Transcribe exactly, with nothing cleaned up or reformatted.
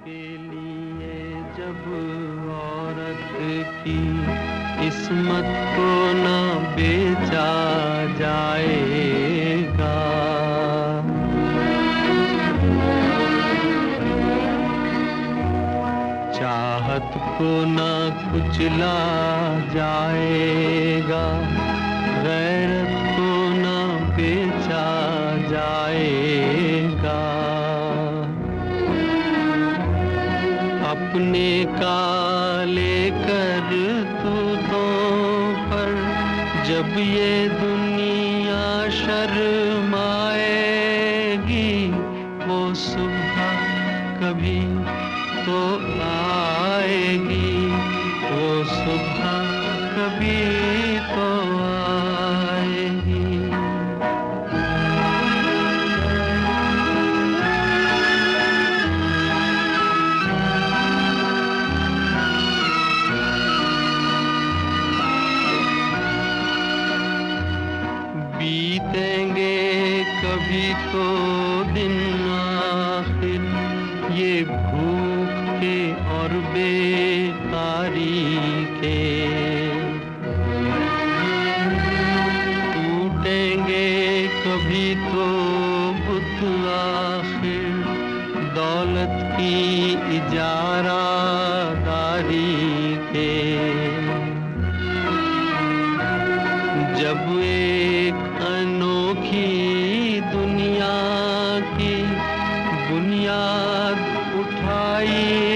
के लिए जब औरत की किस्मत को ना बेचा जाएगा, चाहत को ना कुचला जाएगा, गैरत को ना बेचा जाएगा। अपने काले करतूतों पर जब ये दुनिया शर्माएगी, वो सुबह कभी तो आएगी, वो सुबह कभी तो आएगी। बीतेंगे कभी तो दिन आखिर ये भूख के और बेकारी के, टूटेंगे कभी तो बुत आखिर दौलत की इजारादारी के। जब एक अनोखी दुनिया की बुनियाद उठाई